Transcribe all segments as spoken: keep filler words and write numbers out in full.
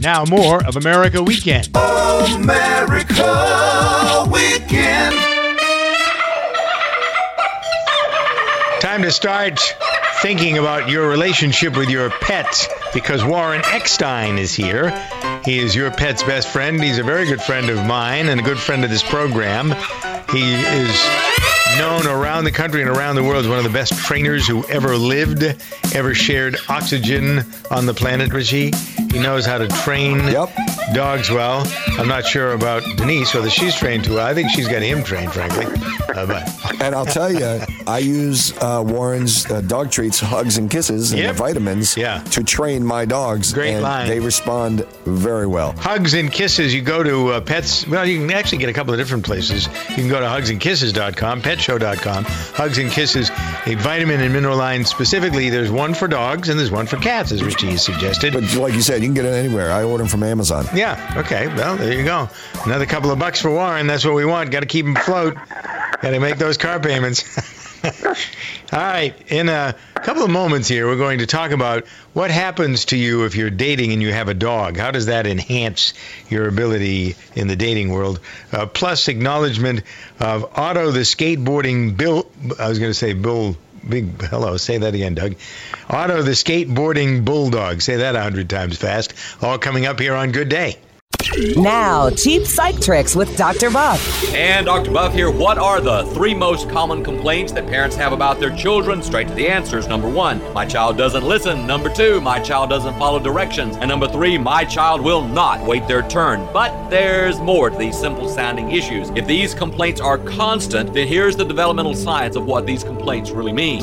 Now more of America Weekend. America Weekend. Time to start thinking about your relationship with your pets, because Warren Eckstein is here. He is your pet's best friend. He's a very good friend of mine and a good friend of this program. He is known around the country and around the world as one of the best trainers who ever lived, ever shared oxygen on the planet, Richie. He knows how to train Yep. dogs well. I'm not sure about Denise, whether she's trained too well. I think she's got him trained, frankly. Uh, but And I'll tell you, I use uh, Warren's uh, dog treats, Hugs and Kisses, and Yep. the vitamins Yeah. to train my dogs. Great and line. They respond very well. Hugs and Kisses, you go to uh, Pets, well, you can actually get a couple of different places. You can go to hugs and kisses dot com, pet show dot com. Hugs and Kisses, a vitamin and mineral line specifically. There's one for dogs and there's one for cats, as Richie has suggested. But like you said, you can get it anywhere. I order them from Amazon. Yeah, okay, well, there you go. Another couple of bucks for Warren. That's what we want. Got to keep him afloat. Got to make those car payments. All right, in a couple of moments here, we're going to talk about what happens to you if you're dating and you have a dog. How does that enhance your ability in the dating world? Uh, plus, acknowledgement of Otto the skateboarding Bill. I was going to say Bill. Big hello. Say that again, Doug. Otto the skateboarding bulldog. Say that a hundred times fast. All coming up here on Good Day. Now, Cheap Psych Tricks with Doctor Buff. And Doctor Buff here. What are the three most common complaints that parents have about their children? Straight to the answers. Number one, my child doesn't listen. Number two, my child doesn't follow directions. And number three, my child will not wait their turn. But there's more to these simple sounding issues. If these complaints are constant, then here's the developmental science of what these complaints really mean.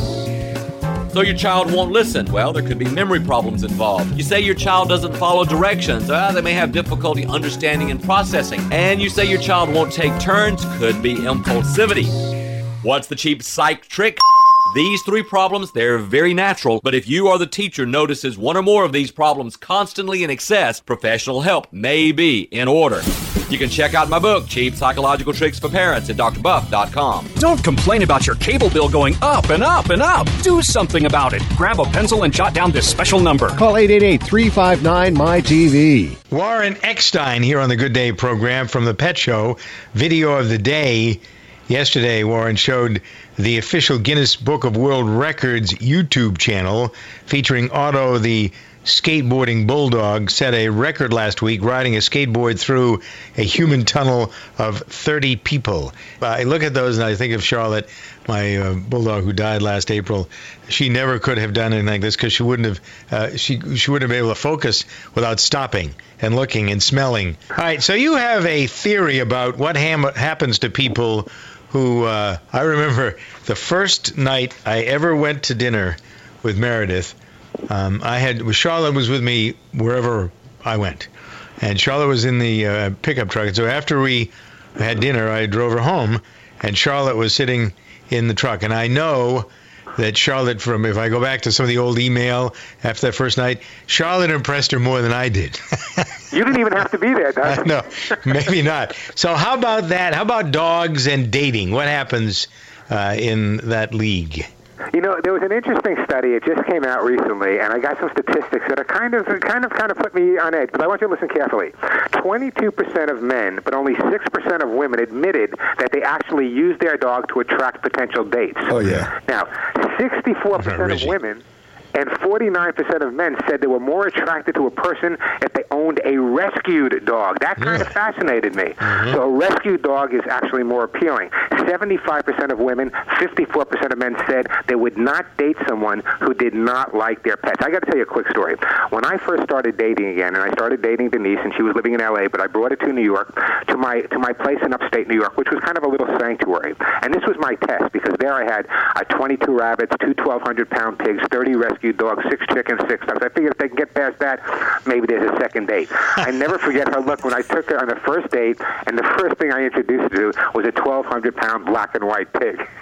So your child won't listen. Well, there could be memory problems involved. You say your child doesn't follow directions. Uh, they may have difficulty understanding and processing. And you say your child won't take turns. Could be impulsivity. What's the cheap psych trick? These three problems, they're very natural, but if you or the teacher notices one or more of these problems constantly in excess, professional help may be in order. You can check out my book, Cheap Psychological Tricks for Parents, at dr buff dot com. Don't complain about your cable bill going up and up and up. Do something about it. Grab a pencil and jot down this special number. Call eight eight eight, three five nine, M Y T V. Warren Eckstein here on the Good Day program from the Pet Show. Video of the day. Yesterday, Warren showed the official Guinness Book of World Records YouTube channel featuring Otto the skateboarding bulldog set a record last week riding a skateboard through a human tunnel of thirty people. I look at those and I think of Charlotte, my uh, bulldog who died last April. She never could have done anything like this because she wouldn't have uh, she she wouldn't have been able to focus without stopping and looking and smelling. All right, so you have a theory about what ham- happens to people who uh, I remember the first night I ever went to dinner with Meredith. Um, I had Charlotte was with me wherever I went, and Charlotte was in the uh, pickup truck. And so after we had dinner, I drove her home, and Charlotte was sitting in the truck. And I know that Charlotte, from if I go back to some of the old email after that first night, Charlotte impressed her more than I did. You didn't even have to be there, Doug. No, maybe not. So how about that? How about dogs and dating? What happens uh, in that league? You know, there was an interesting study. It just came out recently, and I got some statistics that are kind of, kind of, kind of put me on edge. But I want you to listen carefully. Twenty-two percent of men, but only six percent of women admitted that they actually use their dog to attract potential dates. Oh, yeah. Now, sixty-four percent of women and forty-nine percent of men said they were more attracted to a person if they owned a rescued dog. That kind of fascinated me. Mm-hmm. So a rescued dog is actually more appealing. seventy-five percent of women, fifty-four percent of men said they would not date someone who did not like their pets. I got to tell you a quick story. When I first started dating again, and I started dating Denise, and she was living in L A, but I brought her to New York, to my to my place in upstate New York, which was kind of a little sanctuary. And this was my test, because there I had uh, twenty-two rabbits, two twelve hundred pound pigs, thirty rescued dogs, six chickens, six ducks. I figured if they can get past that, maybe there's a second date. I never forget her look when I took her on the first date, and the first thing I introduced her to was a twelve hundred pound black and white pig.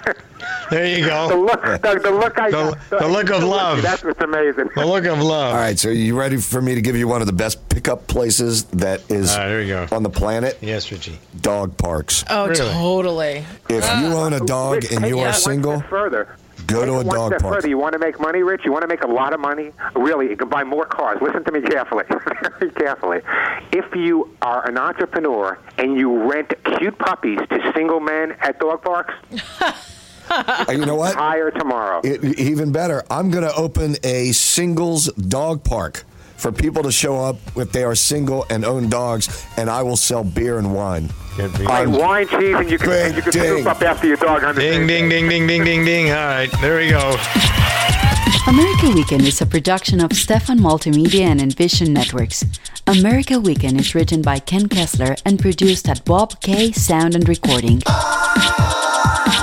There you go. The look, the, the look I the, the, the look of love. That's what's amazing. The look of love. All right, so are you ready for me to give you one of the best pickup places that is right, there you go. on the planet? Yes, Richie. Dog parks. Oh, Really? totally. If Uh, you own a dog Rich, and take you it are one single, step further. go Take to a it one dog step park. Further. You want to make money, Rich? You want to make a lot of money? Really, you can buy more cars. Listen to me carefully. Very carefully. If you are an entrepreneur and you rent cute puppies to single men at dog parks, Uh, you know what? hire tomorrow. It, even better, I'm going to open a singles dog park for people to show up if they are single and own dogs, and I will sell beer and wine. Good beer. Like wine, cheese, and you can, and you can Ding. scoop up after your dog. on the Ding, same ding, day. ding, ding, ding, ding, ding. All right, there we go. America Weekend is a production of Stefan Multimedia and Envision Networks. America Weekend is written by Ken Kessler and produced at Bob K Sound and Recording.